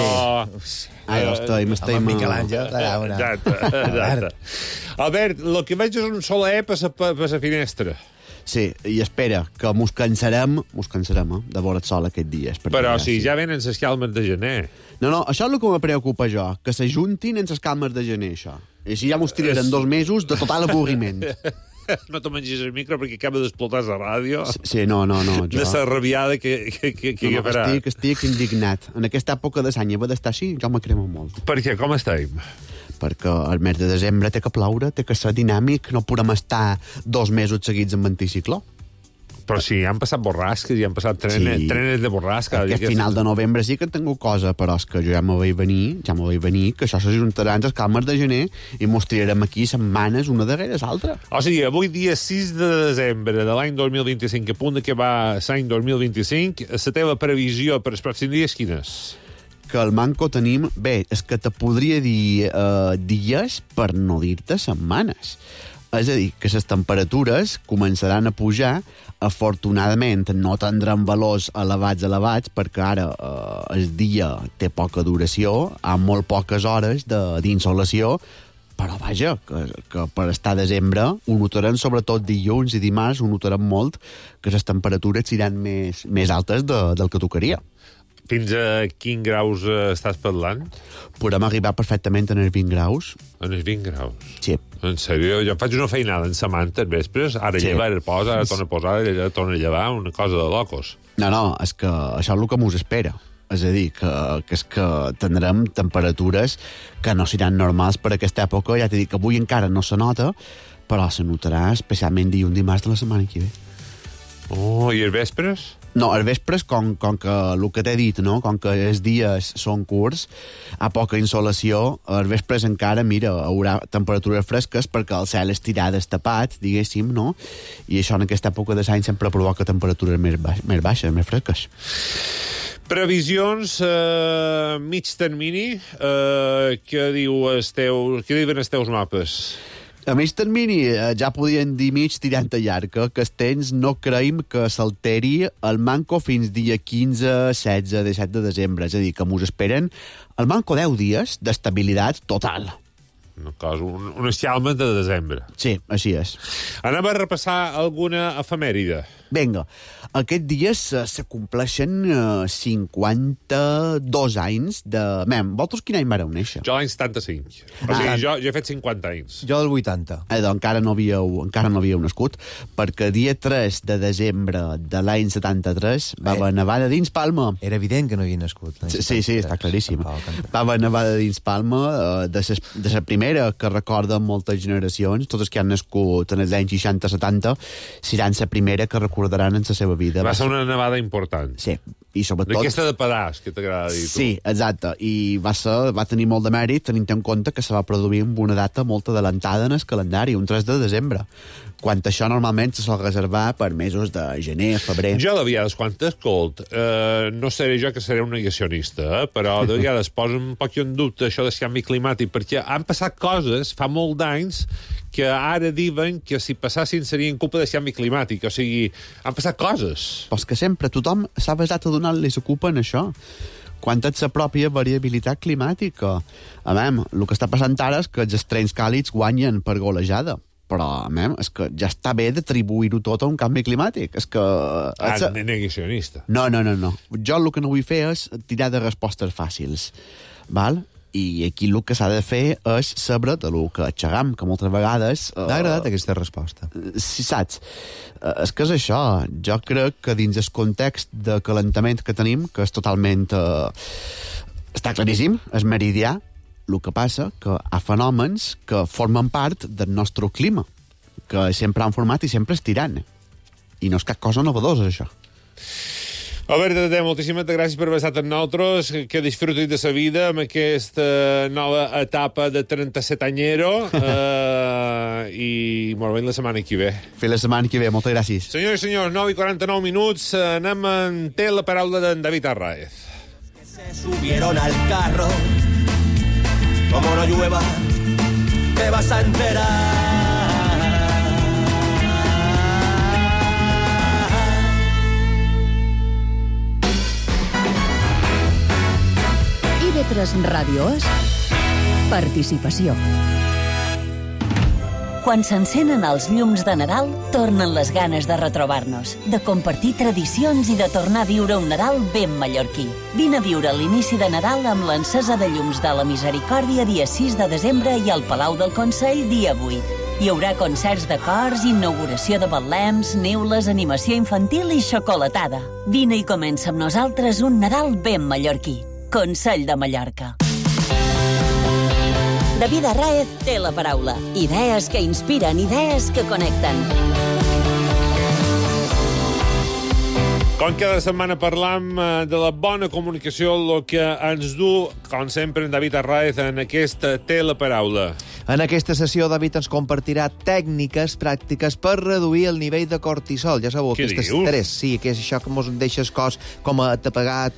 Ai, m'estic... Amb Miquel Àngel, Exacte. Albert, el que veig és un soler per la finestra. Sí, i espera, que mos cansarem de veure el sol aquest dia. Però si ja venen les calmes de gener. No, això és el que me preocupa jo, que s'ajuntin en les calmes de gener, això. I així ja mos tirarem 2 mesos de total avorriment. No te mengis el micro perquè acaba d'explotar la ràdio. Sí, no. Jo... De la rabiada que farà. Estic indignat. En aquesta època de l'any haver d'estar així, jo me cremo molt. Per què? Com estem? Perquè el mes de desembre té que ploure, té que ser dinàmic, no podem estar 2 mesos seguits amb anticicló. Però sí, han passat borrasques i han passat trenes de borrasca. Aquest final de novembre sí que he tingut cosa, però és que jo ja me vaig venir, que això s'ajuntaran les calmes de gener i mos tirarem aquí setmanes una darrere l'altra. O sigui, avui dia 6 de desembre de l'any 2025, a punt de que va l'any 2025, la teva previsió per els pròxims dies quines? Que al manco tenim... Bé, és que te podria dir dies per no dir-te setmanes. És a dir, que les temperatures començaran a pujar, afortunadament no tindran valors elevats, perquè ara el dia té poca duració, ha molt poques hores d'insolació, però vaja, que per estar a desembre ho notarem, sobretot dilluns i dimarts, ho notarem molt, que les temperatures seran més altes del que tocaria. Fins a quin graus estàs parlant? Podem arribar perfectament a els 20 graus. En els 20 graus? Sí. En sèrio? Jo faig una feinada en la manta els vespres, ara lleva, ara posa, ara torna a posar, ara torna a llevar, una cosa de locos. No, és que això és el que mos espera. És a dir, que tindrem temperatures que no seran normals per aquesta època. Ja t'he dit que avui encara no se nota, però se notarà especialment dilluns dimarts de la setmana que ve. Oh, i els vespres? No, els vespres, com que el que t'he dit, no? Com que els dies són curts, hi ha poca insolació, els vespres encara, mira, hi haurà temperatures fresques perquè el cel estirà destapat, diguéssim, no? I això en aquesta època de l'any sempre provoca temperatures més baixes, més fresques. Previsions mig termini, què diuen els teus mapes? A mig termini, ja podien dir mig tirant a llarg, que el temps no creiem que s'alteri el manco fins dia 15, 16, 17 de desembre. És a dir, que mos esperen el manco 10 dies d'estabilitat total. Unes xalmes de desembre. Sí, així és. Anem a repassar alguna efemèride. Vinga, aquest dia se compleixen 52 anys de... Mem, vosaltres quin any vareu néixer? Jo l'any 75. O sigui, jo he fet 50 anys. Jo del 80. Doncs encara no havíeu nascut, perquè dia 3 de desembre de l'any 73 va haver nevada dins Palma. Era evident que no havia nascut. Sí, està claríssim. Va haver nevada dins Palma, de la primera que recorden moltes generacions, totes que han nascut en els anys 60-70, seran la primera que recordaran en la seva vida. Va ser una nevada important. Sí, i sobretot... D'aquesta de pedaç, que t'agrada dir tu. Sí, exacte, i va tenir molt de mèrit tenint en compte que se va produir amb una data molt adelantada en el calendari, un 3 de desembre, quan això normalment se sol reservar per mesos de gener, febrer. Jo de vegades, quan t'escolt, no seré jo que seré un negacionista, però de vegades poso un poc en dubte això del canvi climàtic, perquè han passat coses fa molt d'anys que ara diuen que si passassin serien culpa del canvi climàtic. O sigui, han passat coses. Però és que sempre tothom s'ha basat a donar-li la culpa en això. Quan és la pròpia variabilitat climàtica. A veure, el que està passant ara és que els extrems càlids guanyen per golejada. Però, és que ja està bé d'atribuir-ho tot a un canvi climàtic. És que... negacionista. No. Jo el que no vull fer és tirar de respostes fàcils. Val? I aquí el que s'ha de fer és saber de lo que xerram, que moltes vegades... M'ha agradat aquesta resposta. Sí, saps? És que és això. Jo crec que dins el context de calentament que tenim, que és totalment... està claríssim, és meridià, el que passa que hi ha fenòmens que formen part del nostre clima, que sempre han format i sempre estiran. I no és cap cosa novedosa, això. Albert Tadé, moltíssimes gràcies per haver estat amb nosaltres, que disfrutis de la vida amb aquesta nova etapa de 37-anyero i molt bé la setmana que ve. Fins la setmana que ve, moltes gràcies. Senyors i senyors, 9:49 minuts, anem en té la paraula d'en David Arraez. Se subieron al carro, como no llueva, te vas a enterar. TV3 Ràdio és participació. Quan s'encenen els llums de Nadal, tornen les ganes de retrobar-nos, de compartir tradicions i de tornar a viure un Nadal ben mallorquí. Vine a viure l'inici de Nadal amb l'encesa de llums de la Misericòrdia dia 6 de desembre i al Palau del Consell dia 8. Hi haurà concerts de cors, inauguració de betlems, neules, animació infantil i xocolatada. Vine i comença amb nosaltres un Nadal ben mallorquí. Consell de Mallorca. David Arraez té la paraula. Idees que inspiren, idees que connecten. Com cada setmana parlam de la bona comunicació, el que ens du, com sempre, en David Arraez en aquesta té la paraula. En aquesta sessió, David ens compartirà tècniques pràctiques per reduir el nivell de cortisol. Ja sabeu, aquest estrès, sí, que és això que ens deixa el cos com atapegat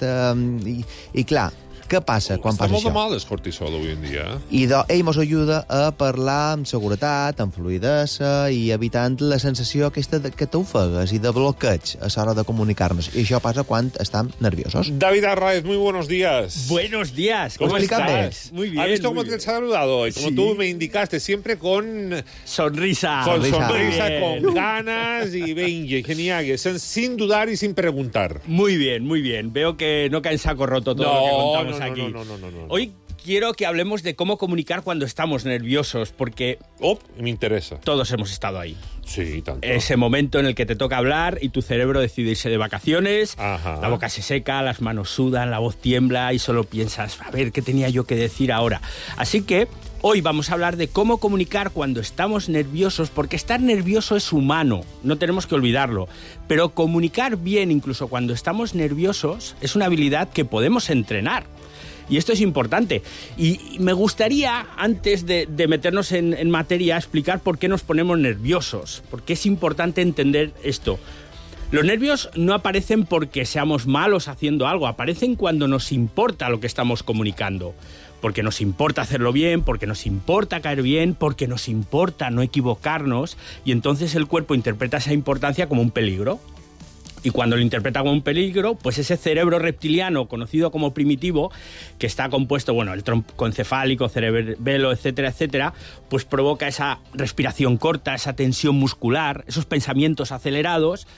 i clar, què passa quan passa això? Està molt de mal el cortisol avui en dia. I ell ens ajuda a parlar amb seguretat, amb fluidesa i evitant la sensació aquesta que t'ofegues i de bloqueig a l'hora de comunicar-nos. I això passa quan estem nerviosos. David Arraez, muy buenos días. Buenos días. ¿Cómo estás? Muy bien. ¿Has visto cómo te he saludado hoy? Como tú me indicaste, siempre con... Sonrisa. Con sonrisa, con ganas y venga, genial. Sin dudar y sin preguntar. Muy bien, muy bien. Veo que no cae en saco roto todo lo que contamos aquí. No. Hoy quiero que hablemos de cómo comunicar cuando estamos nerviosos, porque... me interesa. Todos hemos estado ahí. Sí, tanto. Ese momento en el que te toca hablar y tu cerebro decide irse de vacaciones, Ajá. La boca se seca, las manos sudan, la voz tiembla y solo piensas, a ver, ¿qué tenía yo que decir ahora? Así que hoy vamos a hablar de cómo comunicar cuando estamos nerviosos, porque estar nervioso es humano, no tenemos que olvidarlo. Pero comunicar bien, incluso cuando estamos nerviosos, es una habilidad que podemos entrenar. Y esto es importante. Y me gustaría, antes de meternos en materia, explicar por qué nos ponemos nerviosos. Porque es importante entender esto. Los nervios no aparecen porque seamos malos haciendo algo. Aparecen cuando nos importa lo que estamos comunicando. Porque nos importa hacerlo bien, porque nos importa caer bien, porque nos importa no equivocarnos. Y entonces el cuerpo interpreta esa importancia como un peligro. Y cuando lo interpreta como un peligro, pues ese cerebro reptiliano, conocido como primitivo, que está compuesto, el tronco encefálico, cerebelo, etcétera, etcétera, pues provoca esa respiración corta, esa tensión muscular, esos pensamientos acelerados.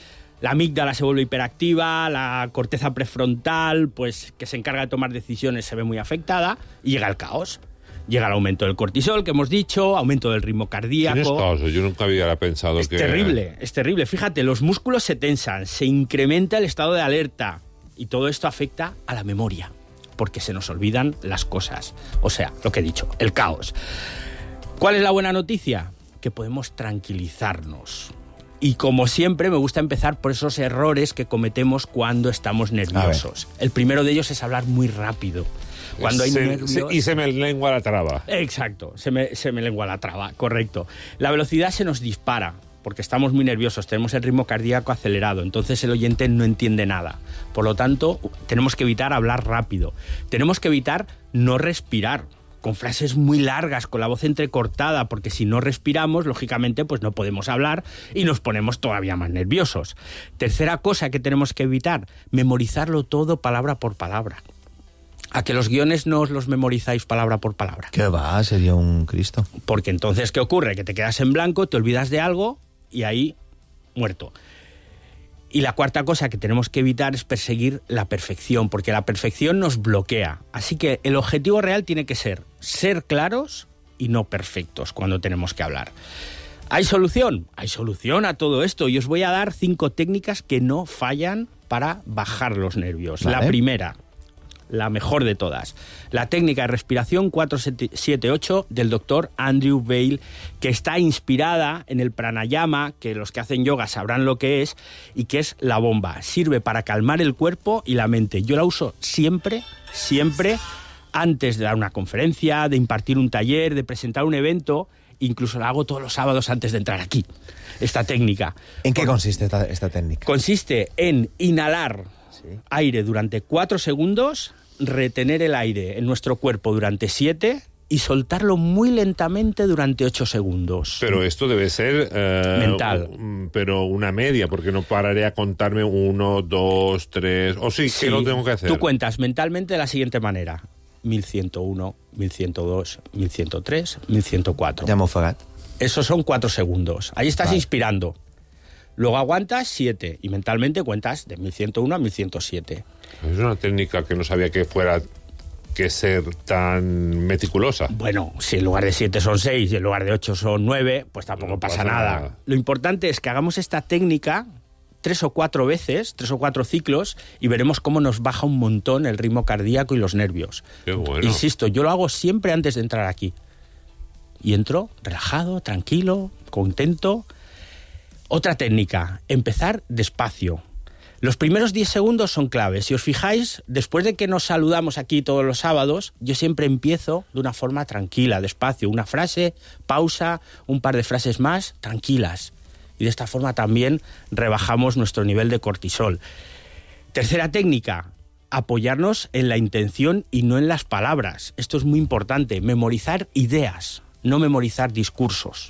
La amígdala se vuelve hiperactiva, la corteza prefrontal, pues que se encarga de tomar decisiones, se ve muy afectada y llega el caos. Llega el aumento del cortisol, que hemos dicho, aumento del ritmo cardíaco. Tienes cosas, yo nunca había pensado es terrible, es terrible. Fíjate, los músculos se tensan, se incrementa el estado de alerta y todo esto afecta a la memoria, porque se nos olvidan las cosas. O sea, lo que he dicho, el caos. ¿Cuál es la buena noticia? Que podemos tranquilizarnos. Y como siempre, me gusta empezar por esos errores que cometemos cuando estamos nerviosos. El primero de ellos es hablar muy rápido. Cuando hay nervios... Y se me lengua la traba. Exacto, se me lengua la traba, correcto. La velocidad se nos dispara, porque estamos muy nerviosos, tenemos el ritmo cardíaco acelerado, entonces el oyente no entiende nada. Por lo tanto, tenemos que evitar hablar rápido. Tenemos que evitar no respirar, con frases muy largas, con la voz entrecortada, porque si no respiramos, lógicamente, pues no podemos hablar y nos ponemos todavía más nerviosos. Tercera cosa que tenemos que evitar, memorizarlo todo palabra por palabra. ¿A que los guiones no os los memorizáis palabra por palabra? ¿Qué va? Sería un Cristo. Porque entonces, ¿qué ocurre? Que te quedas en blanco, te olvidas de algo y ahí, muerto. Y la cuarta cosa que tenemos que evitar es perseguir la perfección, porque la perfección nos bloquea. Así que el objetivo real tiene que ser claros y no perfectos cuando tenemos que hablar. ¿Hay solución? Hay solución a todo esto. Y os voy a dar 5 técnicas que no fallan para bajar los nervios. Vale. La primera... la mejor de todas. La técnica de respiración 478 del doctor Andrew Weil, que está inspirada en el pranayama, que los que hacen yoga sabrán lo que es, y que es la bomba. Sirve para calmar el cuerpo y la mente. Yo la uso siempre, antes de dar una conferencia, de impartir un taller, de presentar un evento. Incluso la hago todos los sábados antes de entrar aquí, esta técnica. ¿En qué consiste esta técnica? Consiste en inhalar aire durante 4 segundos, retener el aire en nuestro cuerpo durante 7 y soltarlo muy lentamente durante 8 segundos. Pero esto debe ser... mental. Pero una media, porque no pararé a contarme 1, 2, 3... O sí, que lo tengo que hacer. Tú cuentas mentalmente de la siguiente manera. 1101, 1102, 1103, 1104. Ja m'he ofegat. Esos son 4 segundos. Ahí estás inspirando. Luego aguantas 7 y mentalmente cuentas de 1101 a 1107. Es una técnica que no sabía que fuera que ser tan meticulosa. Bueno, si en lugar de 7 son 6 y en lugar de 8 son 9, pues tampoco pasa nada. Lo importante es que hagamos esta técnica 3 o 4 veces, 3 o 4 ciclos, y veremos cómo nos baja un montón el ritmo cardíaco y los nervios. Qué bueno. Insisto, yo lo hago siempre antes de entrar aquí. Y entro relajado, tranquilo, contento. Otra técnica, empezar despacio. Los primeros 10 segundos son claves. Si os fijáis, después de que nos saludamos aquí todos los sábados, yo siempre empiezo de una forma tranquila, despacio. Una frase, pausa, un par de frases más, tranquilas. Y de esta forma también rebajamos nuestro nivel de cortisol. Tercera técnica, apoyarnos en la intención y no en las palabras. Esto es muy importante, memorizar ideas, no memorizar discursos.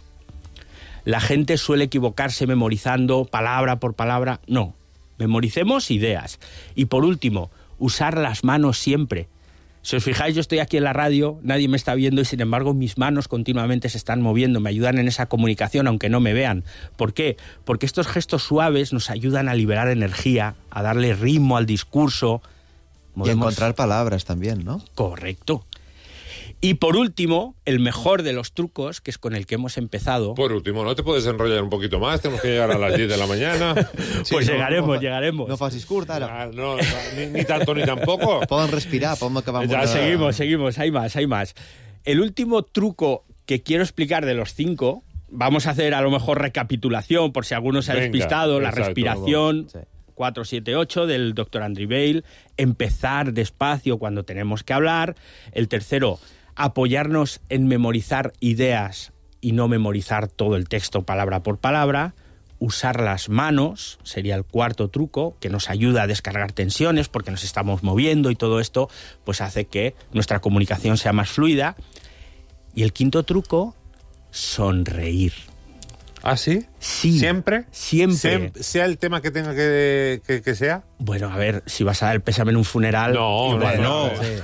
La gente suele equivocarse memorizando palabra por palabra. No, memoricemos ideas. Y por último, usar las manos siempre. Si os fijáis, yo estoy aquí en la radio, nadie me está viendo y sin embargo mis manos continuamente se están moviendo, me ayudan en esa comunicación aunque no me vean. ¿Por qué? Porque estos gestos suaves nos ayudan a liberar energía, a darle ritmo al discurso. Y encontrar palabras también, ¿no? Correcto. Y por último, el mejor de los trucos, que es con el que hemos empezado... Por último, ¿no te puedes enrollar un poquito más? Tenemos que llegar a las 10 de la mañana. Pues sí, llegaremos. No facis curt, ara. No, ni tanto ni tampoco. Poden respirar, podem acabar... Ya, seguimos, hay más. El último truco que quiero explicar de los 5, vamos a hacer a lo mejor recapitulación, por si alguno se ha despistado, la respiración... Sí. 478 del doctor Andrew Weil, empezar despacio cuando tenemos que hablar. El tercero, apoyarnos en memorizar ideas y no memorizar todo el texto palabra por palabra. Usar las manos sería el cuarto truco, que nos ayuda a descargar tensiones porque nos estamos moviendo y todo esto pues hace que nuestra comunicación sea más fluida. Y el quinto truco, sonreír. ¿Ah, sí? Sí. ¿Siempre? Siempre. ¿Sea el tema que tenga que sea? Bueno, a ver, si vas a dar el pésame en un funeral... No,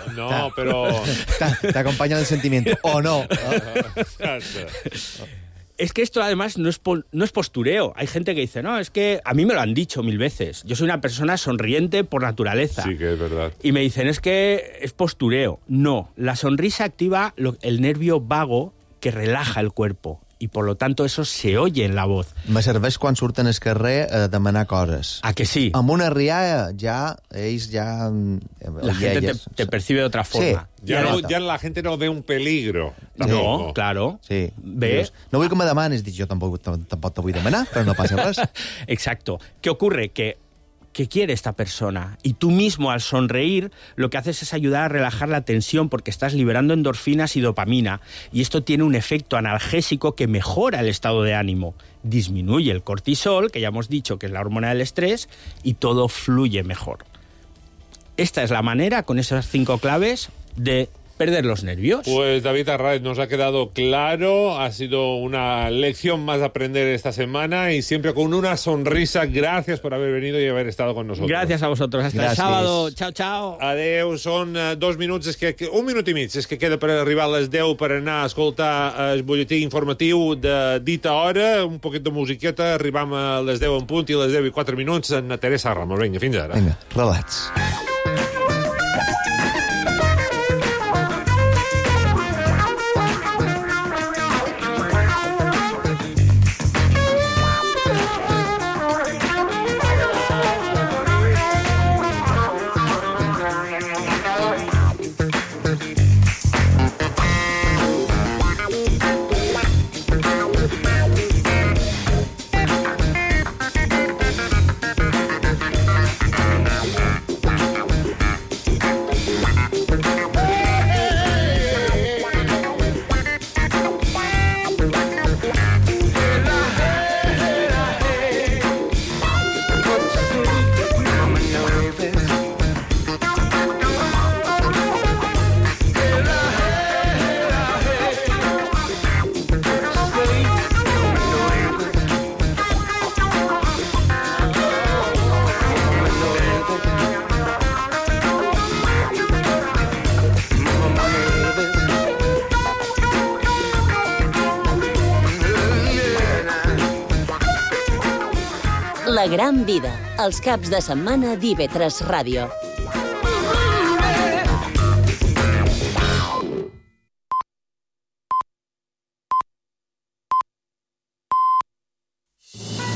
pero... Te acompaña el sentimiento, o no. Es que esto además no es postureo. Hay gente que dice, no, es que a mí me lo han dicho 1000 veces. Yo soy una persona sonriente por naturaleza. Sí, que es verdad. Y me dicen, es que es postureo. No, la sonrisa activa el nervio vago que relaja el cuerpo. I, per lo tanto, eso se oye en la voz. Me serveix quan surten al carrer a demanar coses. ¿A que sí? Amb una rialla, ells ja... La gente te percibe de otra forma. Sí. Ya la gente no ve un peligro. Tampoco. No, claro. Sí. Ve. Dius, no vull que me demanes. Dic, jo tampoc te vull demanar, però no passa res. Exacto. ¿Qué ocurre? ¿Qué quiere esta persona? Y tú mismo, al sonreír, lo que haces es ayudar a relajar la tensión porque estás liberando endorfinas y dopamina. Y esto tiene un efecto analgésico que mejora el estado de ánimo. Disminuye el cortisol, que ya hemos dicho que es la hormona del estrés, y todo fluye mejor. Esta es la manera, con esas 5 claves, de perder los nervios. Pues David Arraez, nos ha quedado claro, ha sido una lección más a aprender esta semana y siempre con una sonrisa. Gracias por haber venido y haber estado con nosotros. Gracias a vosotros. Hasta el sábado. Chao, chao. Adeu, són 2 minuts, un minut i mig, és que queda per arribar a les 10 per anar a escoltar el butlletí informatiu de dita hora, un poquet de musiqueta, arribam a les 10 en punt i a les 10 i 4 minuts en Teresa Ramos. Vinga, fins ara. Vinga, relats. La gran vida, els caps de setmana d'IV3 Ràdio.